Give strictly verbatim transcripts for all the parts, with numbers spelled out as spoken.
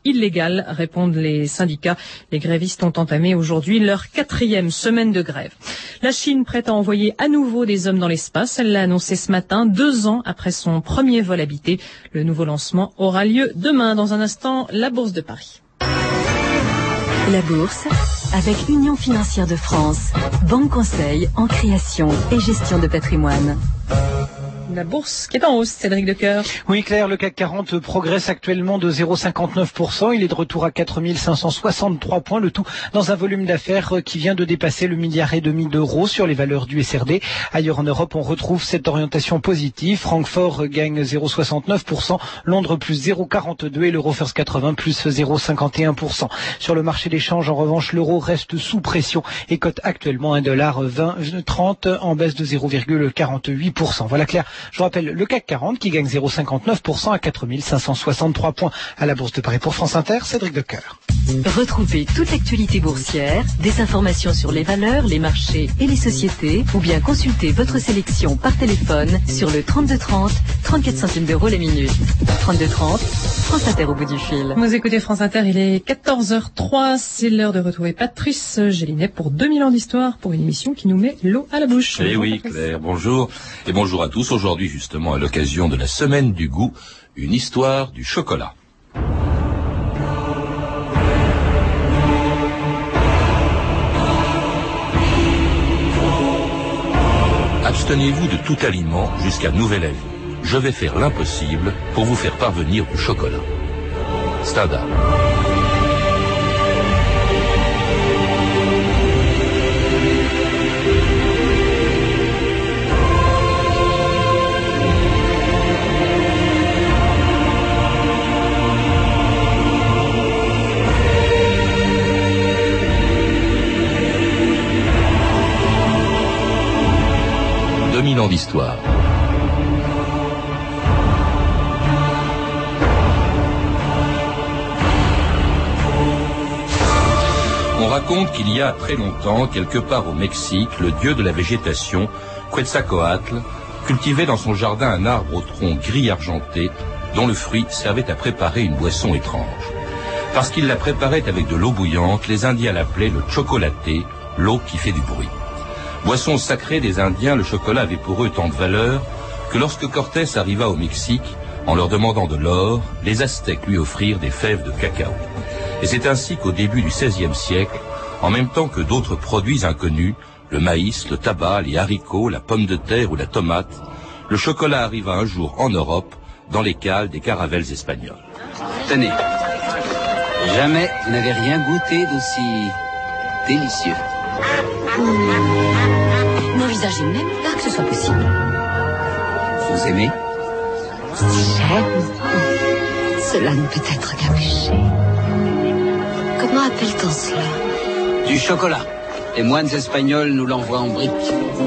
illégale, répondent les syndicats. Les grévistes ont entamé aujourd'hui leur quatrième semaine de grève. La Chine prête à envoyer à nouveau des hommes dans l'espace. Elle l'a annoncé ce matin, deux ans après son premier vol habité. Le nouveau lancement aura lieu demain. Dans un instant, la Bourse de Paris. La Bourse, avec Union Financière de France, banque conseil en création et gestion de patrimoine. La bourse qui est en hausse, Cédric Decoeur. Oui, Claire, le C A C quarante progresse actuellement de zéro virgule cinquante-neuf pour cent. Il est de retour à quatre mille cinq cent soixante-trois points, le tout dans un volume d'affaires qui vient de dépasser le milliard et demi d'euros sur les valeurs du S R D. Ailleurs en Europe, on retrouve cette orientation positive. Francfort gagne zéro virgule soixante-neuf pour cent, Londres plus zéro virgule quarante-deux et l'Euroferst quatre-vingts plus zéro virgule cinquante et un pour cent. Sur le marché des changes, en revanche, l'euro reste sous pression et cote actuellement un dollar vingt trente en baisse de zéro virgule quarante-huit pour cent. Voilà, Claire. Je rappelle le C A C quarante qui gagne zéro virgule cinquante-neuf pour cent à quatre mille cinq cent soixante-trois points. À la Bourse de Paris pour France Inter, Cédric Decoeur. Retrouvez toute l'actualité boursière, des informations sur les valeurs, les marchés et les sociétés, ou bien consultez votre sélection par téléphone sur le trente-deux trente, trente-quatre centimes d'euros la minute. trente-deux trente, France Inter au bout du fil. Vous écoutez France Inter, il est quatorze heures trois, c'est l'heure de retrouver Patrice Gélinet pour deux mille ans d'histoire, pour une émission qui nous met l'eau à la bouche. Eh oui, Patrice. Claire, bonjour. Et bonjour à tous. Aujourd'hui, justement, à l'occasion de la semaine du goût, une histoire du chocolat. Abstenez-vous de tout aliment jusqu'à nouvel avis. Je vais faire l'impossible pour vous faire parvenir du chocolat. Stendhal. deux mille ans d'histoire. On raconte qu'il y a très longtemps, quelque part au Mexique, le dieu de la végétation, Quetzalcoatl, cultivait dans son jardin un arbre au tronc gris argenté, dont le fruit servait à préparer une boisson étrange. Parce qu'il la préparait avec de l'eau bouillante, les Indiens l'appelaient le chocolaté, l'eau qui fait du bruit. Boisson sacrée des Indiens, le chocolat avait pour eux tant de valeur que lorsque Cortés arriva au Mexique, en leur demandant de l'or, les Aztèques lui offrirent des fèves de cacao. Et c'est ainsi qu'au début du seizième siècle, en même temps que d'autres produits inconnus, le maïs, le tabac, les haricots, la pomme de terre ou la tomate, le chocolat arriva un jour en Europe, dans les cales des caravelles espagnoles. Tenez, jamais vous n'avez rien goûté d'aussi délicieux. N'envisagez même pas que ce soit possible. Vous aimez? J'aime. Cela ne peut être qu'un péché. Comment appelle-t-on cela? Du chocolat. Les moines espagnols nous l'envoient en briques.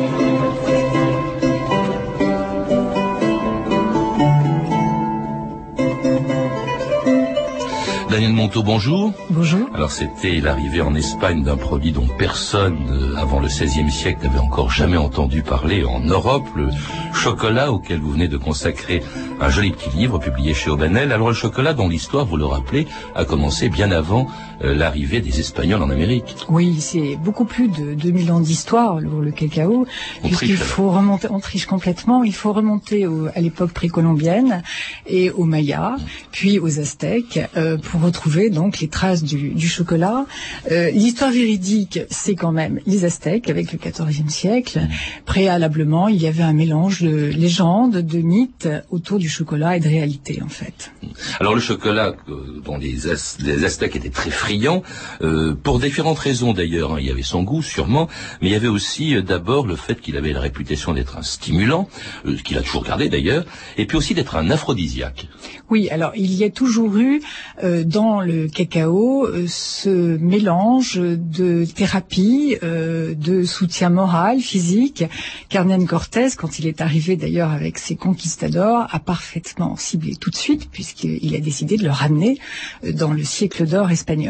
Daniel Monteau, bonjour. Bonjour. Alors c'était l'arrivée en Espagne d'un produit dont personne, euh, avant le seizième siècle, n'avait encore jamais entendu parler en Europe, le chocolat auquel vous venez de consacrer un joli petit livre publié chez Aubanel. Alors le chocolat dont l'histoire, vous le rappelez, a commencé bien avant euh, l'arrivée des Espagnols en Amérique. Oui, c'est beaucoup plus de deux mille ans d'histoire, le, le cacao, On puisqu'il triche, faut remonter, on triche complètement, il faut remonter au, à l'époque précolombienne et aux Mayas, puis aux Aztèques, euh, pour retrouver donc les traces du, du chocolat. Euh, l'histoire véridique, c'est quand même les Aztèques avec le quatorzième siècle. Préalablement, il y avait un mélange de légendes, de mythes autour du chocolat et de réalité en fait. Alors le chocolat euh, dont les, Az- les Aztèques étaient très friands, euh, pour différentes raisons d'ailleurs, hein. Il y avait son goût sûrement, mais il y avait aussi euh, d'abord le fait qu'il avait la réputation d'être un stimulant, euh, qu'il a toujours gardé d'ailleurs, et puis aussi d'être un aphrodisiaque. Oui, alors il y a toujours eu euh, dans le cacao euh, ce mélange de thérapie, euh, de soutien moral, physique, qu'Hernán Cortés, quand il est arrivé d'ailleurs avec ses conquistadors, a parfaitement ciblé tout de suite, puisqu'il a décidé de le ramener dans le siècle d'or espagnol.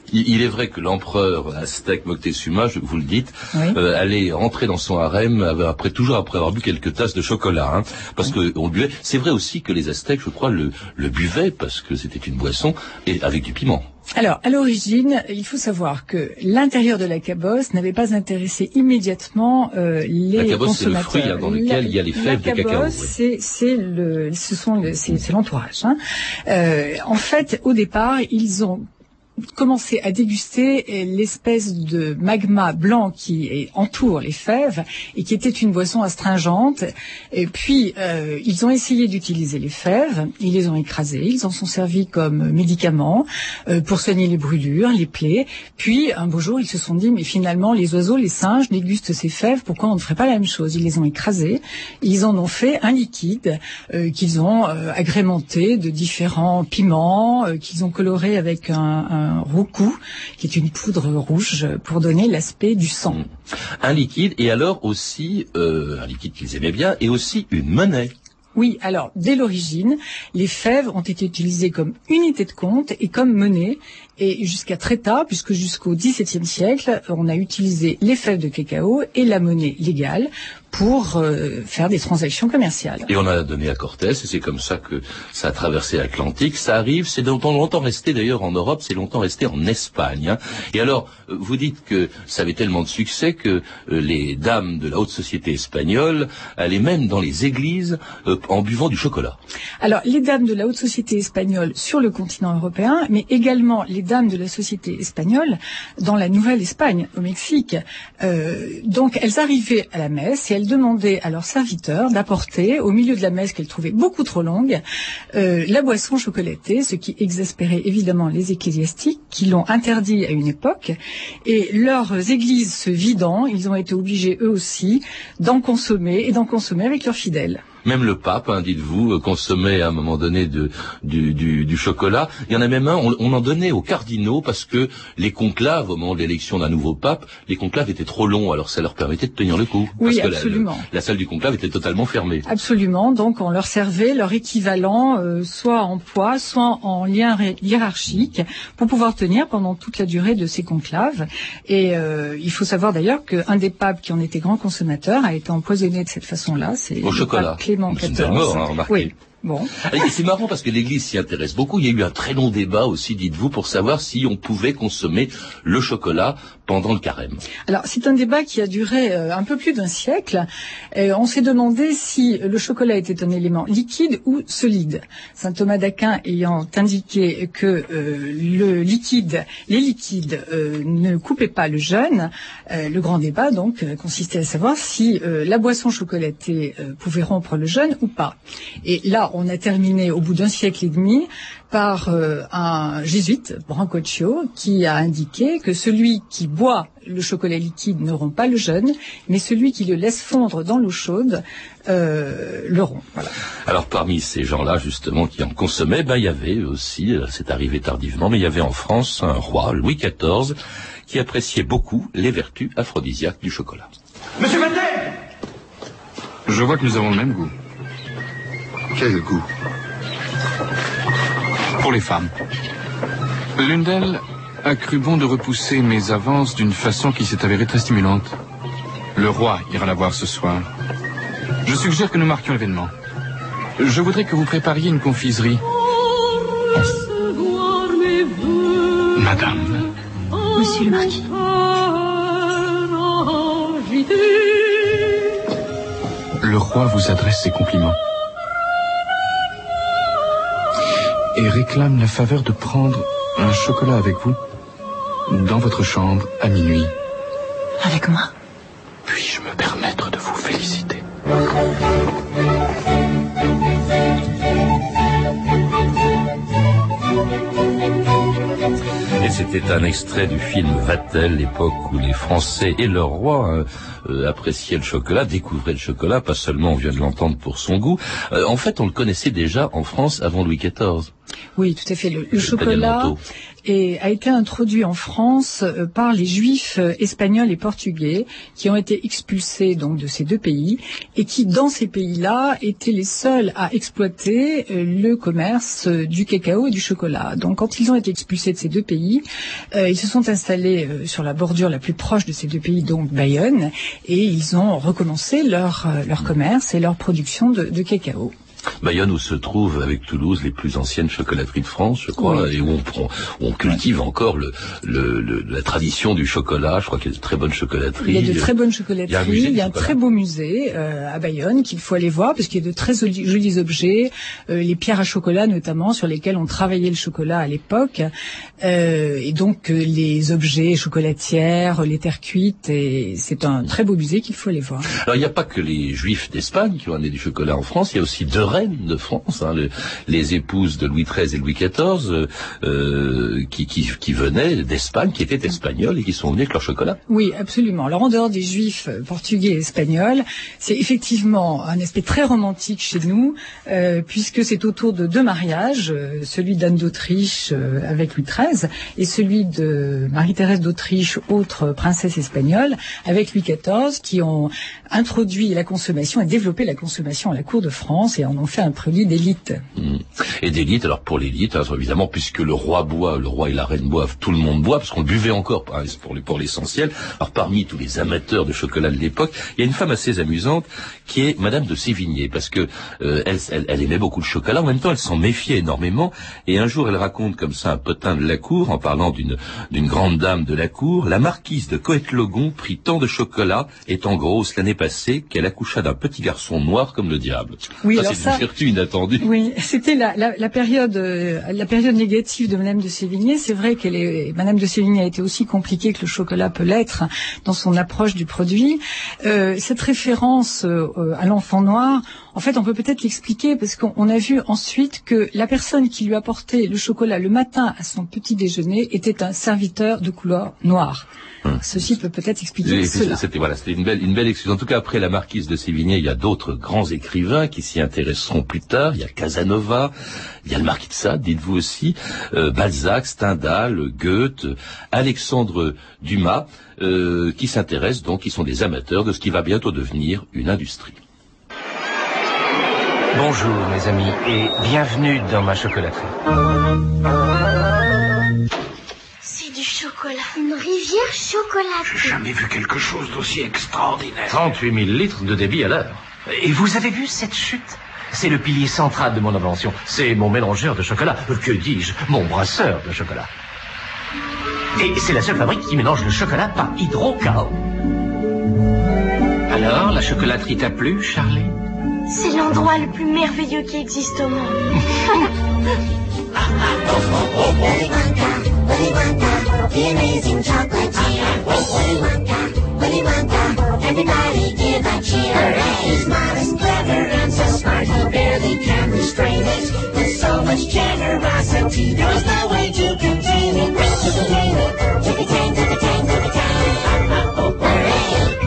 Il, il est vrai que l'empereur aztèque Moctezuma, je vous le dites, oui. euh, allait rentrer dans son harem après toujours après avoir bu quelques tasses de chocolat, hein, parce oui. que on buvait. C'est vrai aussi que les Aztèques, je crois, le, le buvaient parce que c'était une boisson et avec du piment. Alors, à l'origine, il faut savoir que l'intérieur de la cabosse n'avait pas intéressé immédiatement euh, les la cabosse, consommateurs. C'est le fruit hein, dans lequel la, il y a les fèves de cacao. La cabosse, c'est, c'est le, ce sont, le, c'est, c'est l'entourage. Hein. Euh, en fait, au départ, ils ont commencer à déguster l'espèce de magma blanc qui entoure les fèves et qui était une boisson astringente. Et puis, euh, ils ont essayé d'utiliser les fèves, ils les ont écrasées, ils en sont servis comme médicaments euh, pour soigner les brûlures, les plaies. Puis, un beau jour, ils se sont dit, mais finalement, les oiseaux, les singes dégustent ces fèves, pourquoi on ne ferait pas la même chose? Ils les ont écrasées, ils en ont fait un liquide euh, qu'ils ont euh, agrémenté de différents piments, euh, qu'ils ont coloré avec un, un un roucou, qui est une poudre rouge pour donner l'aspect du sang. Un liquide, et alors aussi, euh, un liquide qu'ils aimaient bien, et aussi une monnaie. Oui, alors, dès l'origine, les fèves ont été utilisées comme unité de compte et comme monnaie, et jusqu'à très tard, puisque jusqu'au dix-septième siècle, on a utilisé les fèves de cacao et la monnaie légale pour euh, faire des transactions commerciales. Et on a donné à Cortés, et c'est comme ça que ça a traversé l'Atlantique. Ça arrive, c'est longtemps, longtemps resté d'ailleurs en Europe, c'est longtemps resté en Espagne. Hein. Et alors, vous dites que ça avait tellement de succès que euh, les dames de la haute société espagnole allaient même dans les églises euh, en buvant du chocolat. Alors, les dames de la haute société espagnole sur le continent européen, mais également les dames de la société espagnole dans la Nouvelle-Espagne, au Mexique. Euh, donc, elles arrivaient à la messe et elles demandaient à leurs serviteurs d'apporter, au milieu de la messe qu'elles trouvaient beaucoup trop longue, euh, la boisson chocolatée, ce qui exaspérait évidemment les ecclésiastiques qui l'ont interdit à une époque. Et leurs églises se vidant, ils ont été obligés eux aussi d'en consommer et d'en consommer avec leurs fidèles. Même le pape, hein, dites-vous, consommait à un moment donné de, du, du, du chocolat. Il y en a même un, on, on en donnait aux cardinaux parce que les conclaves, au moment de l'élection d'un nouveau pape, les conclaves étaient trop longs, alors ça leur permettait de tenir le coup. Oui, parce absolument. Que la, le, la salle du conclave était totalement fermée. Absolument, donc on leur servait leur équivalent, euh, soit en poids, soit en lien hiérarchique, pour pouvoir tenir pendant toute la durée de ces conclaves. Et euh, il faut savoir d'ailleurs qu'un des papes qui en était grand consommateur a été empoisonné de cette façon-là. C'est au chocolat. C'est une belle mort, hein, remarquez. Oui. Bon. Et c'est marrant parce que l'Église s'y intéresse beaucoup. Il y a eu un très long débat aussi, dites-vous, pour savoir si on pouvait consommer le chocolat pendant le carême. Alors, c'est un débat qui a duré euh, un peu plus d'un siècle. Euh, on s'est demandé si le chocolat était un élément liquide ou solide. Saint Thomas d'Aquin ayant indiqué que euh, le liquide, les liquides euh, ne coupaient pas le jeûne, euh, le grand débat donc euh, consistait à savoir si euh, la boisson chocolatée euh, pouvait rompre le jeûne ou pas. Et là, on a terminé au bout d'un siècle et demi par euh, un jésuite, Brancocchio, qui a indiqué que celui qui boit le chocolat liquide ne rompt pas le jeûne, mais celui qui le laisse fondre dans l'eau chaude euh, le rompt. Voilà. Alors parmi ces gens-là, justement, qui en consommaient, ben, il y avait aussi, c'est arrivé tardivement, mais il y avait en France un roi, Louis quatorze, qui appréciait beaucoup les vertus aphrodisiaques du chocolat. Monsieur Vatel! Je vois que nous avons le même goût. Quel goût? Pour les femmes. L'une d'elles a cru bon de repousser mes avances d'une façon qui s'est avérée très stimulante. Le roi ira la voir ce soir. Je suggère que nous marquions l'événement. Je voudrais que vous prépariez une confiserie. Madame. Monsieur le marquis. Le roi vous adresse ses compliments et réclame la faveur de prendre un chocolat avec vous dans votre chambre à minuit. Avec moi? Puis-je me permettre de vous féliciter? Et c'était un extrait du film Vatel, l'époque où les Français et leur roi euh, euh, appréciaient le chocolat, découvraient le chocolat, pas seulement on vient de l'entendre pour son goût. Euh, en fait, on le connaissait déjà en France avant Louis quatorze. Oui, tout à fait. Le, le chocolat est, a été introduit en France euh, par les Juifs euh, espagnols et portugais qui ont été expulsés donc de ces deux pays et qui, dans ces pays-là, étaient les seuls à exploiter euh, le commerce euh, du cacao et du chocolat. Donc, quand ils ont été expulsés de ces deux pays, euh, ils se sont installés euh, sur la bordure la plus proche de ces deux pays, donc Bayonne, et ils ont recommencé leur euh, leur commerce et leur production de, de cacao. Bayonne où se trouvent avec Toulouse les plus anciennes chocolateries de France, je crois, oui. et où on, prend, où on cultive oui. encore le, le, le, la tradition du chocolat. Je crois qu'il y a de très bonnes chocolateries. Il y a de très bonnes chocolateries. Il y a un, musée il y a un très beau musée euh, à Bayonne qu'il faut aller voir parce qu'il y a de très jolis, jolis objets, euh, les pierres à chocolat notamment sur lesquelles on travaillait le chocolat à l'époque, euh, et donc euh, les objets chocolatières, les terres cuites. Et c'est un très beau musée qu'il faut aller voir. Alors il n'y a pas que les Juifs d'Espagne qui ont amené du chocolat en France. Il y a aussi deux reines de France, hein, le, les épouses de Louis treize et Louis quatorze, euh, qui, qui, qui venaient d'Espagne, qui étaient espagnols et qui sont venus avec leur chocolat. Oui, absolument. Alors en dehors des Juifs portugais et espagnols, c'est effectivement un aspect très romantique chez nous, euh, puisque c'est autour de deux mariages, euh, celui d'Anne d'Autriche euh, avec Louis treize et celui de Marie-Thérèse d'Autriche, autre princesse espagnole, avec Louis quatorze, qui ont introduit la consommation et développé la consommation à la cour de France et en ont fait un produit d'élite. Mmh. Et d'élite, alors pour l'élite, hein, évidemment, puisque le roi boit, le roi et la reine boivent, tout le monde boit, parce qu'on buvait encore hein, pour, pour l'essentiel. Alors parmi tous les amateurs de chocolat de l'époque, il y a une femme assez amusante qui est Madame de Sévigné, parce que euh, elle, elle, elle aimait beaucoup le chocolat, en même temps elle s'en méfiait énormément, et un jour elle raconte comme ça un potin de la cour, en parlant d'une d'une grande dame de la cour: la marquise de Coët-Logon prit tant de chocolat, étant grosse l'année passée, qu'elle accoucha d'un petit garçon noir comme le diable. Oui, ça, alors c'est ça, une vertu inattendue. Oui, c'était la, la, la période, euh, la période négative de Madame de Sévigné. C'est vrai qu'elle est, Madame de Sévigné a été aussi compliquée que le chocolat peut l'être dans son approche du produit. Euh, cette référence euh, à l'enfant noir, en fait, on peut peut-être l'expliquer parce qu'on a vu ensuite que la personne qui lui apportait le chocolat le matin à son petit déjeuner était un serviteur de couleur noire. Hum. Ceci peut peut-être expliquer et cela. C'était voilà, c'était une belle, une belle excuse. En tout cas, après la marquise de Sévigné, il y a d'autres grands écrivains qui s'y intéresseront plus tard. Il y a Casanova, il y a le Marquis de Sade, dites-vous aussi, euh, Balzac, Stendhal, Goethe, Alexandre Dumas, euh, qui s'intéressent donc, qui sont des amateurs de ce qui va bientôt devenir une industrie. Bonjour mes amis et bienvenue dans ma chocolaterie. C'est du chocolat, une rivière chocolatée. J'ai jamais vu quelque chose d'aussi extraordinaire. trente-huit mille litres de débit à l'heure. Et vous avez vu cette chute? C'est le pilier central de mon invention. C'est mon mélangeur de chocolat. Que dis-je? Mon brasseur de chocolat. Et c'est la seule fabrique qui mélange le chocolat par hydrocao. Alors, la chocolaterie t'a plu, Charlie? C'est l'endroit le plus merveilleux qui existe au monde. Willy Wonka, Willy Wonka, the amazing chocolatier. Willy Wonka, Willy Wonka, everybody give a cheer. Hooray! He's modest, clever, and so smart, he barely can restrain it. With so much generosity, there was no way to contain it. To contain it, to contain, to contain, to contain. Oh, hooray!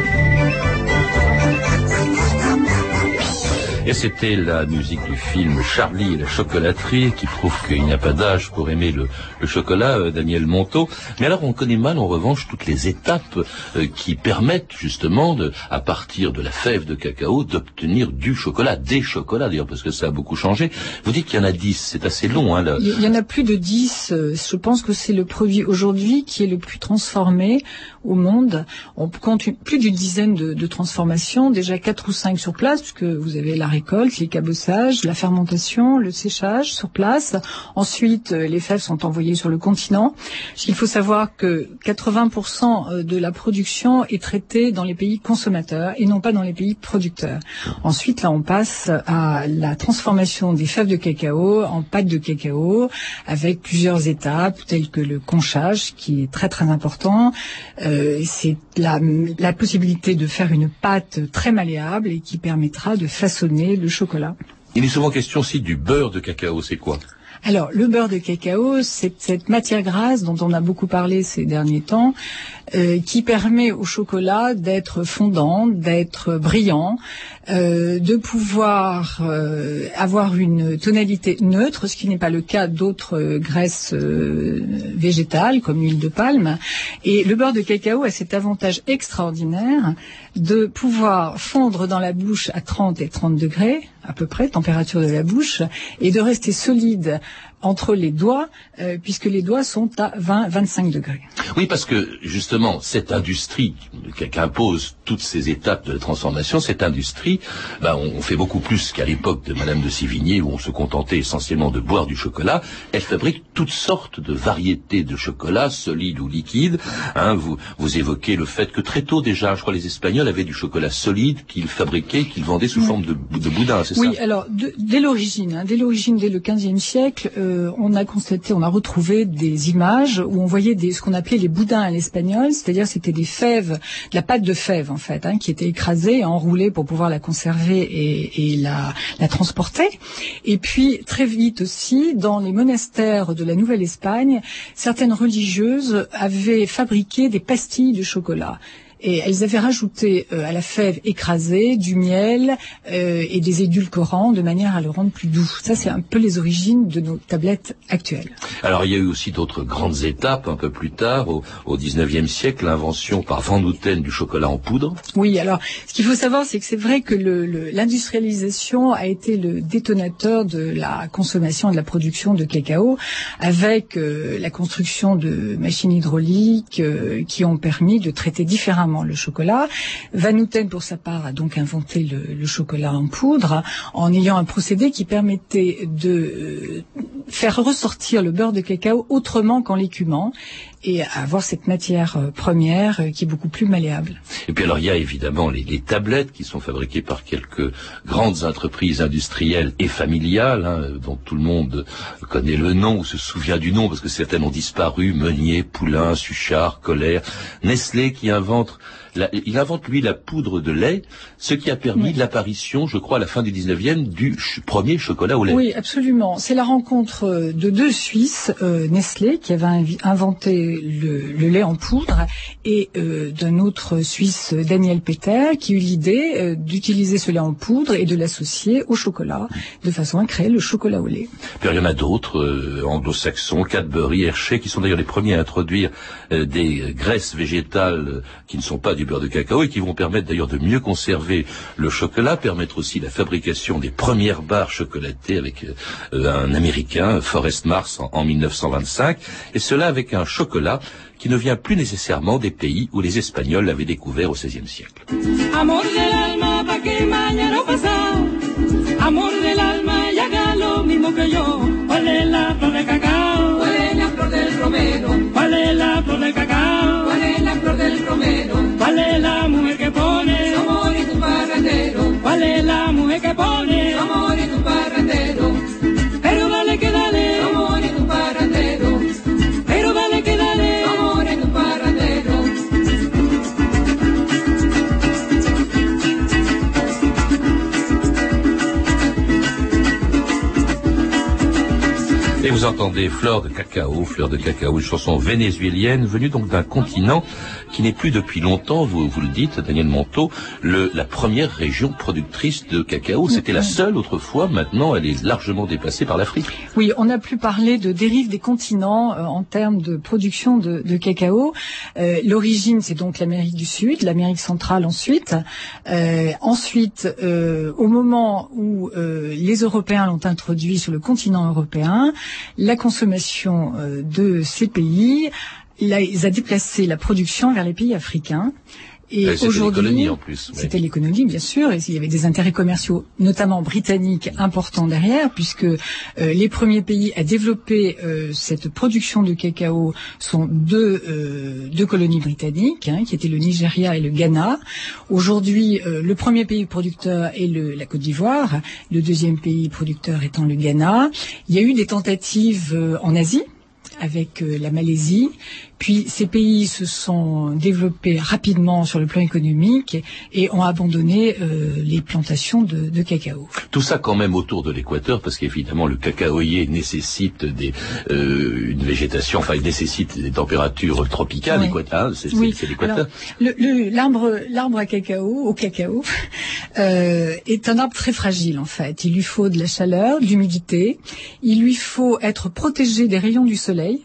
Et c'était la musique du film Charlie et la chocolaterie, qui prouve qu'il n'y a pas d'âge pour aimer le, le chocolat, euh, Daniel Monteau. Mais alors on connaît mal en revanche toutes les étapes euh, qui permettent justement, de, à partir de la fève de cacao, d'obtenir du chocolat, des chocolats d'ailleurs, parce que ça a beaucoup changé. Vous dites qu'il y en a dix, c'est assez long. Hein, là. Il y en a plus de dix. Je pense que c'est le produit aujourd'hui qui est le plus transformé au monde. On compte une, plus d'une dizaine de, de transformations, déjà quatre ou cinq sur place, puisque vous avez la récolte, les cabossages, la fermentation, le séchage sur place. Ensuite, les fèves sont envoyées sur le continent. Il faut savoir que quatre-vingts pour cent de la production est traitée dans les pays consommateurs et non pas dans les pays producteurs. Ensuite, là, on passe à la transformation des fèves de cacao en pâte de cacao avec plusieurs étapes telles que le conchage, qui est très très important. Euh, c'est la, la possibilité de faire une pâte très malléable et qui permettra de façonner le chocolat. Il est souvent question aussi du beurre de cacao, c'est quoi? Alors, le beurre de cacao, c'est cette matière grasse dont on a beaucoup parlé ces derniers temps, euh, qui permet au chocolat d'être fondant, d'être brillant, euh, de pouvoir euh, avoir une tonalité neutre, ce qui n'est pas le cas d'autres euh, graisses euh, végétales, comme l'huile de palme. Et le beurre de cacao a cet avantage extraordinaire de pouvoir fondre dans la bouche à trente et trente degrés, à peu près, température de la bouche, et de rester solide entre les doigts, euh, puisque les doigts sont à vingt à vingt-cinq degrés. Oui, parce que justement, cette industrie qui impose toutes ces étapes de la transformation, cette industrie, ben, on fait beaucoup plus qu'à l'époque de Madame de Sévigné, où on se contentait essentiellement de boire du chocolat. Elle fabrique toutes sortes de variétés de chocolat, solides ou liquides. Hein, vous, vous évoquez le fait que très tôt déjà, je crois, les Espagnols avaient du chocolat solide qu'ils fabriquaient, qu'ils vendaient sous oui. forme de, de boudin, c'est oui, ça? Oui, alors, de, dès l'origine, hein, dès l'origine, dès le quinzième siècle, euh, on a constaté, on a retrouvé des images où on voyait des, ce qu'on appelait les boudins à l'espagnol, c'est-à-dire c'était des fèves, de la pâte de fèves en fait, hein, qui était écrasée et enroulée pour pouvoir la conserver et, et la, la transporter. Et puis très vite aussi, dans les monastères de la Nouvelle-Espagne, certaines religieuses avaient fabriqué des pastilles de chocolat. Et elles avaient rajouté euh, à la fève écrasée du miel euh, et des édulcorants de manière à le rendre plus doux. Ça, c'est un peu les origines de nos tablettes actuelles. Alors, il y a eu aussi d'autres grandes étapes un peu plus tard, au, au dix-neuvième siècle, l'invention par Van Houten du chocolat en poudre. Oui, alors, ce qu'il faut savoir, c'est que c'est vrai que le, le, l'industrialisation a été le détonateur de la consommation et de la production de cacao, avec euh, la construction de machines hydrauliques euh, qui ont permis de traiter différemment le chocolat. Van Houten, pour sa part, a donc inventé le, le chocolat en poudre en ayant un procédé qui permettait de euh, faire ressortir le beurre de cacao autrement qu'en l'écumant et avoir cette matière euh, première euh, qui est beaucoup plus malléable. Et puis alors il y a évidemment les, les tablettes qui sont fabriquées par quelques grandes entreprises industrielles et familiales, hein, dont tout le monde connaît le nom ou se souvient du nom parce que certaines ont disparu, Meunier, Poulain, Suchard, Colère, Nestlé qui invente La, il invente, lui, la poudre de lait, ce qui a permis oui. l'apparition, je crois, à la fin du dix-neuvième, du ch- premier chocolat au lait. Oui, absolument. C'est la rencontre de deux Suisses, euh, Nestlé, qui avait invi- inventé le, le lait en poudre, et euh, d'un autre Suisse, Daniel Peter, qui eut l'idée euh, d'utiliser ce lait en poudre et de l'associer au chocolat, de façon à créer le chocolat au lait. Puis il y en a d'autres, euh, anglo-saxons, Cadbury, Hershey, qui sont d'ailleurs les premiers à introduire euh, des graisses végétales euh, qui ne sont pas du beurre de cacao et qui vont permettre d'ailleurs de mieux conserver le chocolat, permettre aussi la fabrication des premières barres chocolatées avec euh, un Américain, Forrest Mars, en, en mille neuf cent vingt-cinq, et cela avec un chocolat qui ne vient plus nécessairement des pays où les Espagnols l'avaient découvert au seizième siècle. Amor del alma, pa que mañana pasado. Amor del alma, y haga lo mismo que yo. ¿Cuál es la flor de cacao? ¿Cuál es la flor del romero? ¿Cuál es la flor del cacao? ¿Cuál es la flor del romero? ¿Cuál es la mujer que pone su amor y tu parrandero? ¿Cuál es la mujer que pone su amor y tu parrandero? Pero dale que dale, su amor y tu parrandero. Pero dale que dale, su amor y tu parrandero. Et vous entendez Fleur de cacao, Fleur de cacao, une chanson vénézuélienne venue donc d'un continent qui n'est plus depuis longtemps, vous, vous le dites, Daniel Monteau, le, la première région productrice de cacao. C'était la seule autrefois, maintenant elle est largement dépassée par l'Afrique. Oui, on n'a plus parlé de dérive des continents euh, en termes de production de, de cacao. Euh, l'origine, c'est donc l'Amérique du Sud, l'Amérique centrale ensuite. Euh, ensuite, euh, au moment où euh, les Européens l'ont introduit sur le continent européen, la consommation euh, de ces pays là, ils a déplacé la production vers les pays africains. Et c'était aujourd'hui, l'économie en plus. Oui. C'était l'économie, bien sûr, et il y avait des intérêts commerciaux, notamment britanniques, importants derrière, puisque euh, les premiers pays à développer euh, cette production de cacao sont deux, euh, deux colonies britanniques, hein, qui étaient le Nigeria et le Ghana. Aujourd'hui, euh, le premier pays producteur est le, la Côte d'Ivoire, le deuxième pays producteur étant le Ghana. Il y a eu des tentatives euh, en Asie, avec euh, la Malaisie. Puis ces pays se sont développés rapidement sur le plan économique et ont abandonné euh, les plantations de, de cacao. Tout ça quand même autour de l'équateur, parce qu'évidemment le cacaoyer nécessite des, euh, une végétation, enfin il nécessite des températures tropicales. Oui. Équateur, c'est, oui. c'est l'équateur. Le, le, l'arbre, l'arbre à cacao, au cacao, euh, est un arbre très fragile en fait. Il lui faut de la chaleur, de l'humidité. Il lui faut être protégé des rayons du soleil.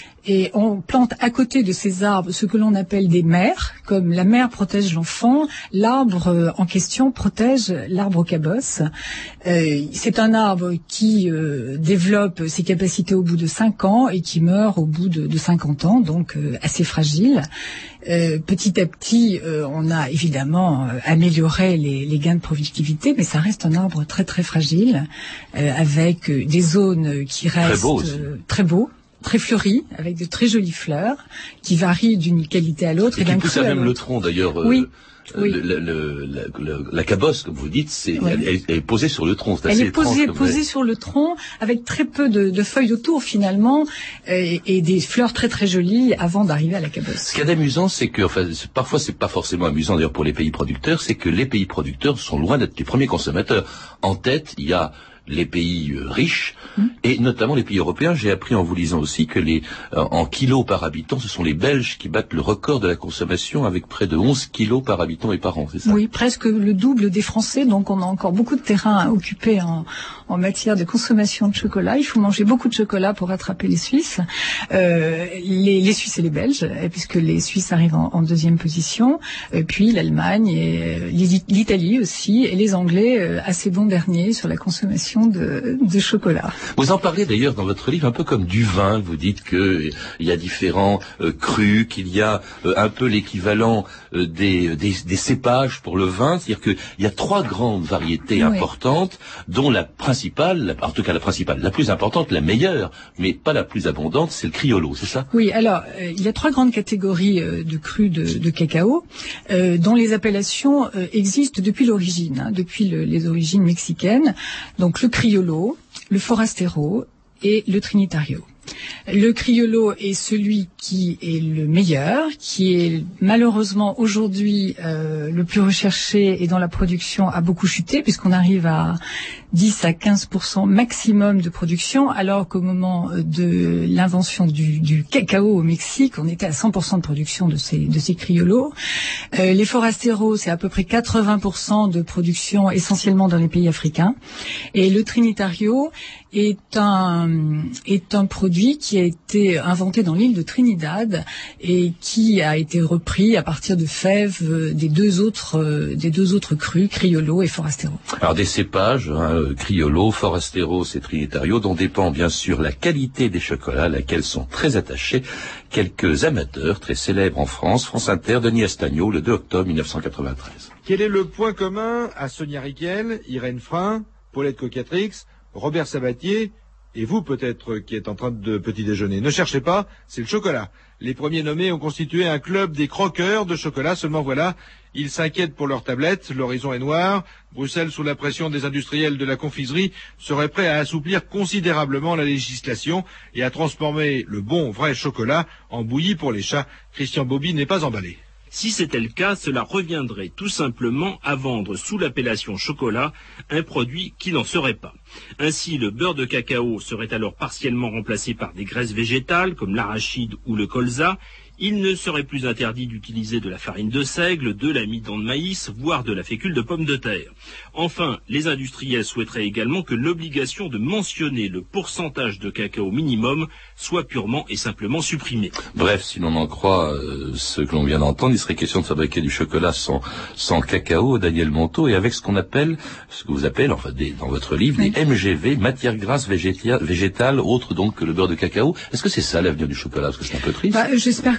Et on plante à côté de ces arbres ce que l'on appelle des mères. Comme la mère protège l'enfant, l'arbre en question protège l'arbre au cabosse. Euh, c'est un arbre qui euh, développe ses capacités au bout de cinq ans et qui meurt au bout de, de cinquante ans, donc euh, assez fragile. Euh, petit à petit, euh, on a évidemment euh, amélioré les, les gains de productivité, mais ça reste un arbre très très fragile, euh, avec euh, des zones qui restent très beaux. Euh, très beaux. Très fleuri, avec de très jolies fleurs, qui varient d'une qualité à l'autre. Et, et qui d'un pousse cru à à même l'autre. le tronc d'ailleurs. Oui. Euh, oui. Le, le, le, le, la cabosse, comme vous dites, c'est, oui. elle, elle est posée sur le tronc. C'est elle assez est posée, étrange, posée sur le tronc, avec très peu de, de feuilles autour finalement, et, et des fleurs très très jolies avant d'arriver à la cabosse. Ce qu'il y a d'amusant, c'est que, enfin, c'est, parfois c'est pas forcément amusant d'ailleurs pour les pays producteurs, c'est que les pays producteurs sont loin d'être les premiers consommateurs. En tête, il y a les pays euh, riches, mmh. et notamment les pays européens. J'ai appris en vous lisant aussi que les euh, en kilos par habitant, ce sont les Belges qui battent le record de la consommation avec près de onze kilos par habitant et par an, c'est ça? Oui, presque le double des Français, donc on a encore beaucoup de terrain à occuper en, en matière de consommation de chocolat. Il faut manger beaucoup de chocolat pour rattraper les Suisses, euh, les, les Suisses et les Belges, puisque les Suisses arrivent en, en deuxième position, et puis l'Allemagne, et l'Italie aussi, et les Anglais euh, assez bons derniers sur la consommation De, de chocolat. Vous en parlez d'ailleurs dans votre livre un peu comme du vin. Vous dites qu'il y a différents euh, crus, qu'il y a euh, un peu l'équivalent euh, des, des, des cépages pour le vin. C'est-à-dire qu'il y a trois grandes variétés oui. importantes, dont la principale, en tout cas la principale, la plus importante, la meilleure, mais pas la plus abondante, c'est le Criollo, c'est ça? Oui, alors euh, il y a trois grandes catégories euh, de crus de, de cacao, euh, dont les appellations euh, existent depuis l'origine, hein, depuis le, les origines mexicaines. Donc le Criollo, le Forastero et le Trinitario. Le Criollo est celui qui est le meilleur, qui est malheureusement aujourd'hui euh, le plus recherché et dont la production a beaucoup chuté, puisqu'on arrive à dix à quinze pour cent maximum de production, alors qu'au moment de l'invention du, du cacao au Mexique, on était à cent pour cent de production de ces, de ces Criollos. Euh, les Forasteros, c'est à peu près quatre-vingts pour cent de production, essentiellement dans les pays africains. Et le Trinitario est un, est un produit qui a été inventé dans l'île de Trinidad et qui a été repris à partir de fèves des deux autres, des deux autres crus, Criollo et Forastero. Alors des cépages, hein, Criollo, Forastero et Trinitario, dont dépend bien sûr la qualité des chocolats, à laquelle sont très attachés quelques amateurs très célèbres en France. France Inter, Denis Astagnaud, le deux octobre mille neuf cent quatre-vingt-treize. Quel est le point commun à Sonia Riquel, Irène Frein, Paulette Cocatrix, Robert Sabatier, et vous peut-être qui êtes en train de petit déjeuner? Ne cherchez pas, c'est le chocolat. Les premiers nommés ont constitué un club des croqueurs de chocolat, seulement voilà, ils s'inquiètent pour leurs tablettes, l'horizon est noir, Bruxelles, sous la pression des industriels de la confiserie, serait prêt à assouplir considérablement la législation et à transformer le bon, vrai chocolat en bouillie pour les chats. Christian Bobby n'est pas emballé. Si c'était le cas, cela reviendrait tout simplement à vendre sous l'appellation chocolat un produit qui n'en serait pas. Ainsi, le beurre de cacao serait alors partiellement remplacé par des graisses végétales comme l'arachide ou le colza. Il ne serait plus interdit d'utiliser de la farine de seigle, de l'amidon de maïs, voire de la fécule de pomme de terre. Enfin, les industriels souhaiteraient également que l'obligation de mentionner le pourcentage de cacao minimum soit purement et simplement supprimée. Bref, si l'on en croit euh, ce que l'on vient d'entendre, il serait question de fabriquer du chocolat sans, sans cacao, Daniel Monteau, et avec ce qu'on appelle, ce que vous appelez, enfin des, dans votre livre, oui. les M G V, matières grasses végétales, végétales, autres donc que le beurre de cacao. Est-ce que c'est ça l'avenir du chocolat? Parce que c'est un peu triste. Bah, j'espère que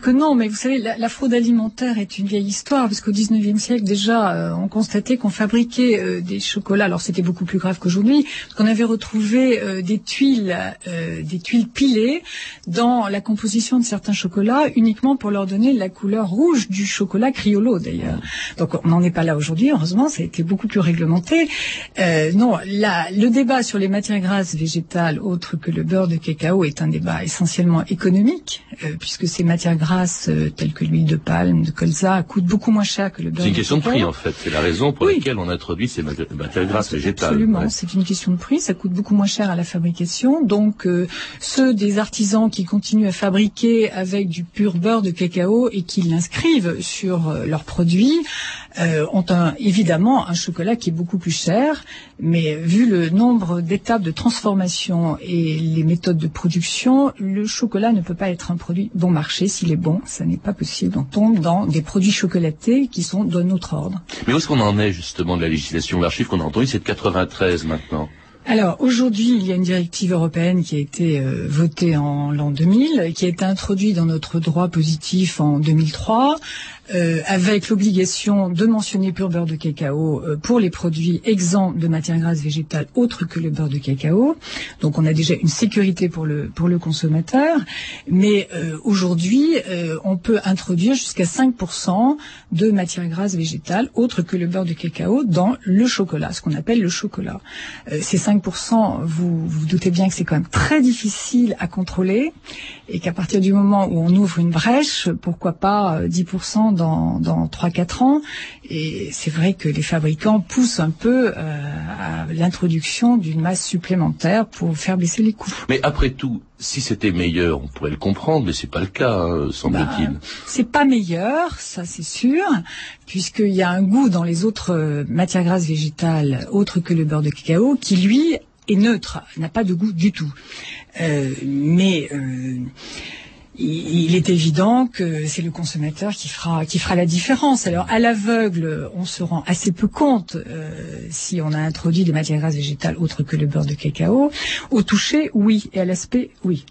que non, mais vous savez, la, la fraude alimentaire est une vieille histoire, parce qu'au dix-neuvième siècle, déjà, euh, on constatait qu'on fabriquait euh, des chocolats, alors c'était beaucoup plus grave qu'aujourd'hui, parce qu'on avait retrouvé euh, des tuiles, euh, des tuiles pilées dans la composition de certains chocolats, uniquement pour leur donner la couleur rouge du chocolat Criollo, d'ailleurs. Donc on n'en est pas là aujourd'hui, heureusement, ça a été beaucoup plus réglementé. Euh, non, la, le débat sur les matières grasses végétales, autres que le beurre de cacao, est un débat essentiellement économique, euh, puisque ces matières grasses euh, telles que l'huile de palme, de colza, coûtent beaucoup moins cher que le beurre de cacao. C'est une question de prix, en fait. C'est la raison pour oui. laquelle on introduit ces matières grasses végétales. Absolument, ouais. c'est une question de prix. Ça coûte beaucoup moins cher à la fabrication. Donc, euh, ceux des artisans qui continuent à fabriquer avec du pur beurre de cacao et qui l'inscrivent sur euh, leurs produits euh, ont un, évidemment un chocolat qui est beaucoup plus cher. Mais vu le nombre d'étapes de transformation et les méthodes de production, le chocolat ne peut pas être un produit bon marché. S'il est bon, ça n'est pas possible. On tombe dans des produits chocolatés qui sont d'un autre ordre. Mais où est-ce qu'on en est justement de la législation? L'archive qu'on a entendue, c'est de quatre-vingt-treize maintenant. Alors aujourd'hui, il y a une directive européenne qui a été euh, votée en l'an deux mille, qui a été introduite dans notre droit positif en deux mille trois, euh, avec l'obligation de mentionner pur beurre de cacao euh, pour les produits exempts de matières grasses végétales autres que le beurre de cacao. Donc on a déjà une sécurité pour le pour le consommateur, mais euh, aujourd'hui, euh, on peut introduire jusqu'à cinq pour cent de matières grasses végétales autres que le beurre de cacao dans le chocolat, ce qu'on appelle le chocolat. Euh, ces cinq pour cent, vous vous doutez bien que c'est quand même très difficile à contrôler et qu'à partir du moment où on ouvre une brèche, pourquoi pas dix pour cent dans dans trois quatre ans. Et c'est vrai que les fabricants poussent un peu euh, à l'introduction d'une masse supplémentaire pour faire baisser les coûts. Mais après tout, si c'était meilleur, on pourrait le comprendre, mais c'est pas le cas, hein, semble-t-il. Bah, c'est pas meilleur, ça c'est sûr, puisqu'il y a un goût dans les autres euh, matières grasses végétales autres que le beurre de cacao qui, lui, est neutre, n'a pas de goût du tout. Euh, mais euh, il est évident que c'est le consommateur qui fera qui fera la différence. Alors à l'aveugle, on se rend assez peu compte euh, si on a introduit des matières grasses végétales autres que le beurre de cacao. Au toucher, oui, et à l'aspect, oui.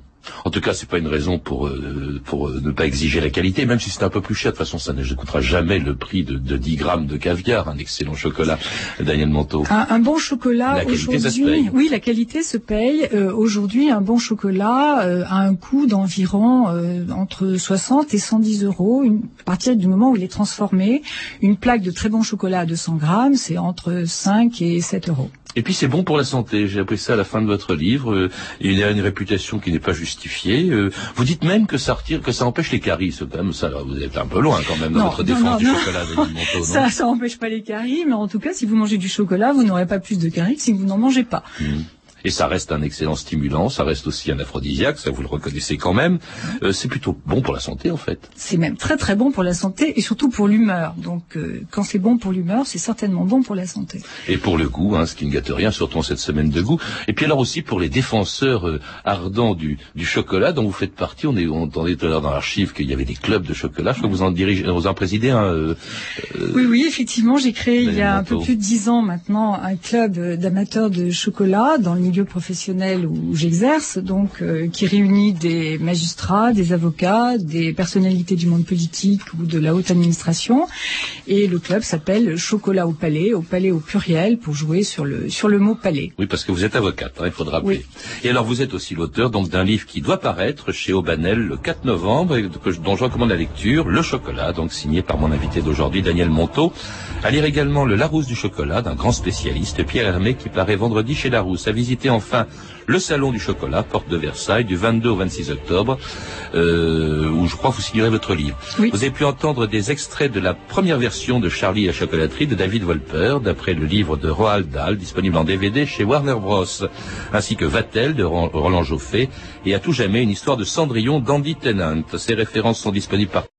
En tout cas, c'est pas une raison pour euh, pour ne pas exiger la qualité, même si c'est un peu plus cher. De toute façon, ça ne coûtera jamais le prix de, de dix grammes de caviar, un excellent chocolat. Daniel Monteau. Un, un bon chocolat aujourd'hui, oui, la qualité se paye. Euh, aujourd'hui, un bon chocolat euh, a un coût d'environ euh, entre soixante et cent dix euros. Une, à partir du moment où il est transformé, une plaque de très bon chocolat à deux cents grammes, c'est entre cinq et sept euros. Et puis c'est bon pour la santé. J'ai appris ça à la fin de votre livre. Euh, il a une réputation qui n'est pas justifiée. Euh, vous dites même que ça retire, que ça empêche les caries. C'est quand même ça. Là, vous êtes un peu loin quand même dans non, votre non, défense non, du non. chocolat, Daniel Monteau. Ça, ça empêche pas les caries, mais en tout cas, si vous mangez du chocolat, vous n'aurez pas plus de caries que si vous n'en mangez pas. Mmh. Et ça reste un excellent stimulant, ça reste aussi un aphrodisiaque, ça vous le reconnaissez quand même. Euh, c'est plutôt bon pour la santé en fait. C'est même très très bon pour la santé et surtout pour l'humeur. Donc euh, quand c'est bon pour l'humeur, c'est certainement bon pour la santé. Et pour le goût, hein, ce qui ne gâte rien, surtout en cette semaine de goût. Et puis alors aussi pour les défenseurs euh, ardents du, du chocolat dont vous faites partie. On, est, on entendait tout à l'heure dans l'archive qu'il y avait des clubs de chocolat. Je crois que vous en dirigez, vous en présidez un. Euh, euh, oui, oui, effectivement, j'ai créé il y a un peu plus de dix ans maintenant un club d'amateurs de chocolat dans le milieu professionnel où j'exerce, donc euh, qui réunit des magistrats, des avocats, des personnalités du monde politique ou de la haute administration. Et le club s'appelle Chocolat au Palais, au Palais au pluriel, pour jouer sur le sur le mot palais. Oui, parce que vous êtes avocate, hein, il faudra rappeler. Oui. Et alors vous êtes aussi l'auteur donc d'un livre qui doit paraître chez Aubanel le quatre novembre, et que, dont je recommande la lecture, Le Chocolat, donc signé par mon invité d'aujourd'hui, Daniel Monteau. À lire également Le Larousse du chocolat, d'un grand spécialiste, Pierre Hermé, qui paraît vendredi chez Larousse. À visiter enfin le Salon du chocolat, porte de Versailles, du vingt-deux au vingt-six octobre, euh, où je crois que vous signerez votre livre. Oui. Vous avez pu entendre des extraits de la première version de Charlie et la chocolaterie de David Wolper, d'après le livre de Roald Dahl, disponible en D V D chez Warner Bros, ainsi que Vatel de Roland Joffé, et à tout jamais une histoire de Cendrillon d'Andy Tennant. Ces références sont disponibles par